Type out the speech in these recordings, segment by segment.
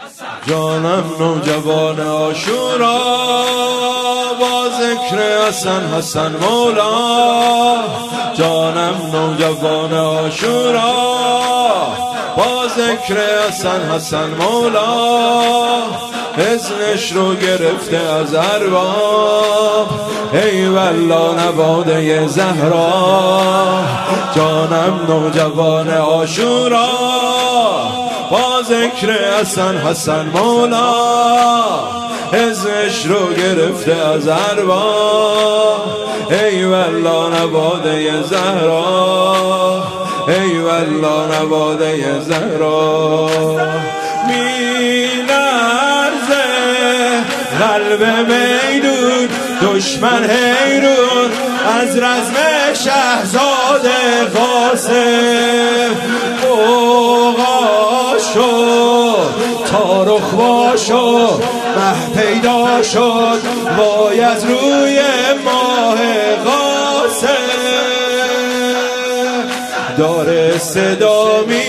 جانم نوجوان عاشورا با ذکر حسن مولا. جانم نوجوان عاشورا با ذکر حسن مولا. اذنش رو گرفته از ارباب، ای والله نواده زهرا. جانم نوجوان عاشورا با ذکر حسن مولا. اذنش رو گرفته از ارباب، ای والله نواده زهرا. ای والله نواده زهرا. قلب میدون دشمن حیرون از رزم شهزاده قاسم. اوغا شد تارخ باشد مه پیدا شد وای از روی ماه قاسم. داره صدا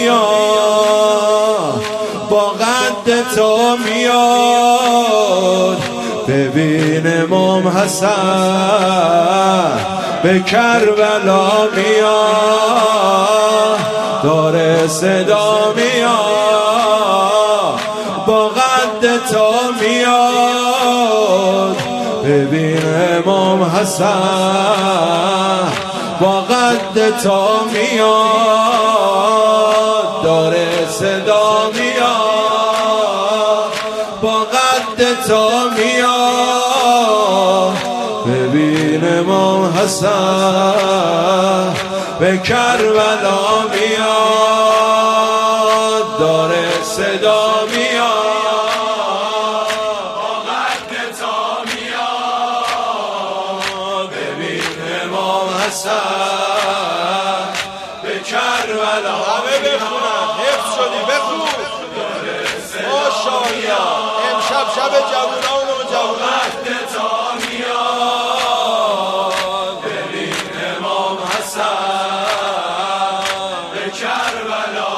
میاد با قد تا میاد. ببین امام حسن به کربلا میاد. داره صدا میاد با قد تا میاد. ببین امام حسن با قد تا میاد. داره صدا میاد با قد تا میاد. ببین امام حسن به کربلا میاد. داره صدا میاد با قد تا میاد. ببین امام حسن به کربلا. همه بخونن حفظ شدی بخون. ماشاءالله امشب شب جوونان و جوونان. تا میاد ببین امام حسن به کربلا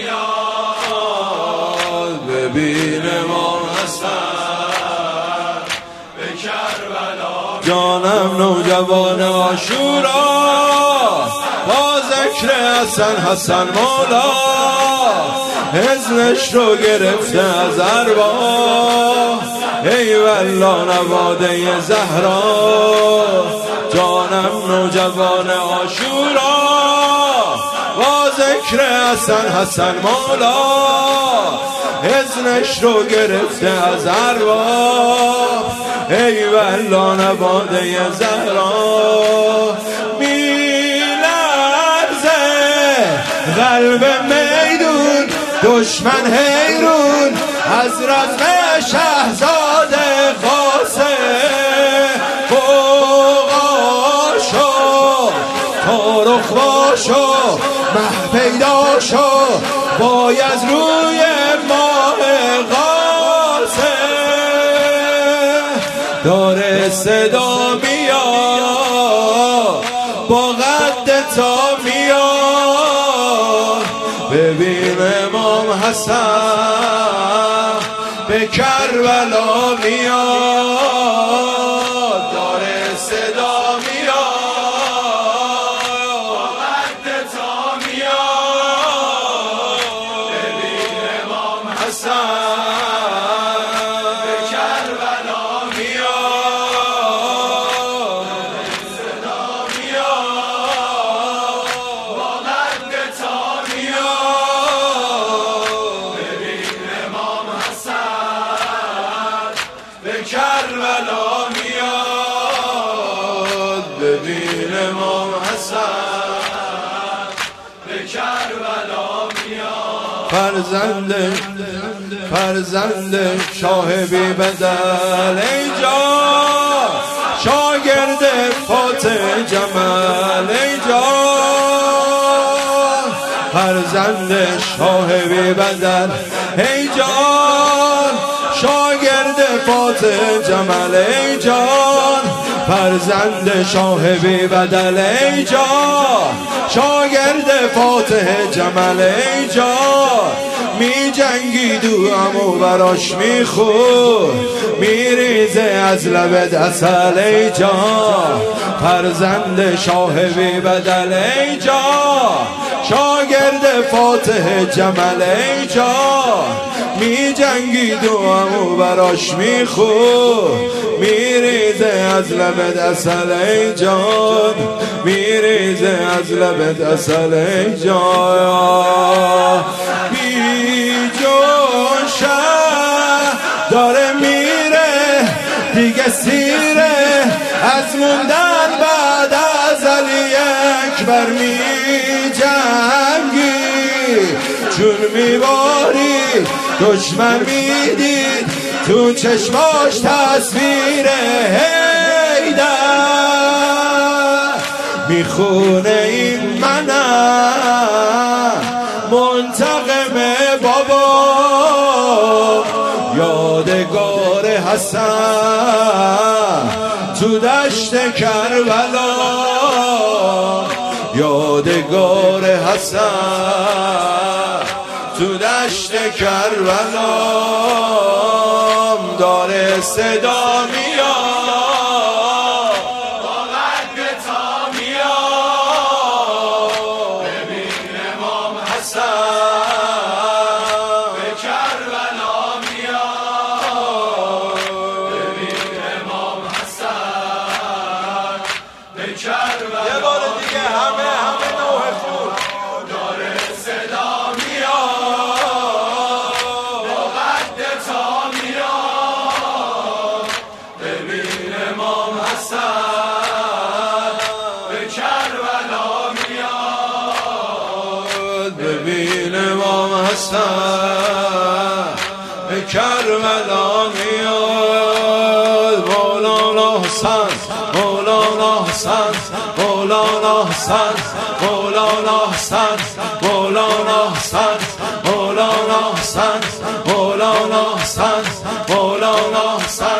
میاد. ببین امام حسن به کربلا. جانم نوجوان عاشورا با ذکر حسن مولا. اذنش رو گرفته از ارباب، ای والله نواده زهرا. جانم نوجوان عاشورا با ذکر حسن مولا. اذنش رو گرفته از ارباب، ای والله نواده زهرا. میلرزه قلب میدون دشمن حیرون از رزم شهزاده قاسم. فوقا شد تارخ باشد مه پیدا شد وای از روی ماه قاسم. داره صدا میاد با قد تا میاد. ببین امام حسن به کربلا میاد. داره صدا میاد با قد تا میاد. ببین امام حسن به کربلا میاد. صدا میاد با قد تا میاد. ببین امام حسن به کربلا میاد. ببین امام حسن به کربلا میاد. فرزند شاه بی بدل ای جان. شاگرد فاتح جمل ای جان. فرزند شاه بی بدل ای جان. شاگرد فاتح جمل ای جان. فرزند شاه بی بدل ای جان. شاگرد فاتح جمل ای جان. می جنگید و امو براش میخور میریزه از لبت عسل ای جان فرزند شاه بی بدل ای جان شاگرد فاتح جمل ای جان می جنگید و امو براش میخور میریزه از لبت عسل ای جان میریزه از لبت عسل ای جان بی جوشه داره میره دیگه سیره از موندن بعد از علی اکبر می جنگی چون میباری دشمن میدید تو چشماش تصویر حیدر میخونه این منم منتقم بابا یادگار حسن تو دشت کربلا یادگار حسن تو دشت کربلا داره صدا میاد با قد تا میاد ببین امام حسن به کربلا میاد ببین امام حسن به کربلا یه بار دیگه همه نوح خون داره صدا ببین امام حسن به کربلا میاد مولانا حسن مولانا حسن مولانا حسن مولانا حسن مولانا حسن مولانا حسن مولانا حسن مولانا حسن